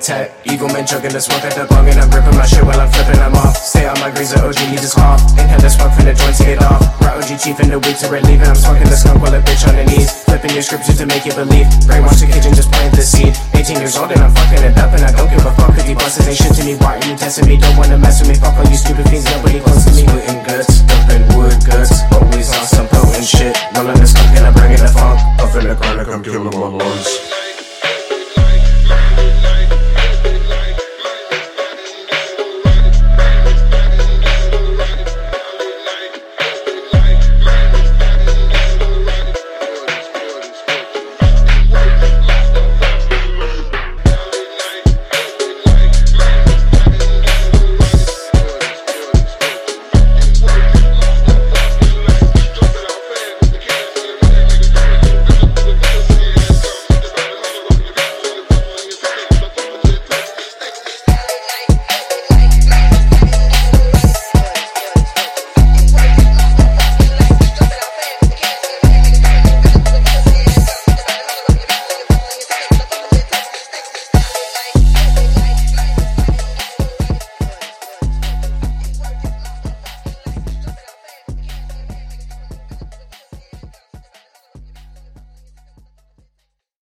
tech. Eagle man chugging the smoke at the bong, and I'm gripping my shit while I'm flipping them off. Stay on my greaser OG, he just cough. Inhale the smoke from the joint to get off. Right OG chief in the week to relieve, and I'm smoking the skunk while a bitch on the knees. Flipping your scripture to make you believe. Brainwash the kitchen, just plant the seed. 18 years old and I'm fucking it up, and I don't give a fuck if he bustin'. Ain't shit to me, why are you testing me? Don't wanna mess with me, fuck